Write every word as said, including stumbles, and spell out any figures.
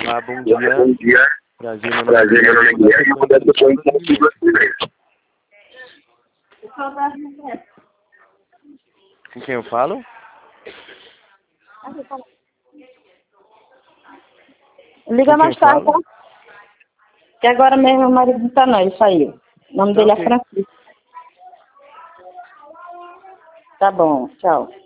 Ah, bom Olá, dia. bom dia. Prazer, meu nome é Prazer, meu nome é Guilherme. Guilherme. Conversa com o Conversa. Com quem eu falo? Liga Com mais quem tarde, tá? falo? Que agora mesmo meu marido não tá não, ele saiu. O nome Tá dele é ok. Francisco. Tá bom, tchau.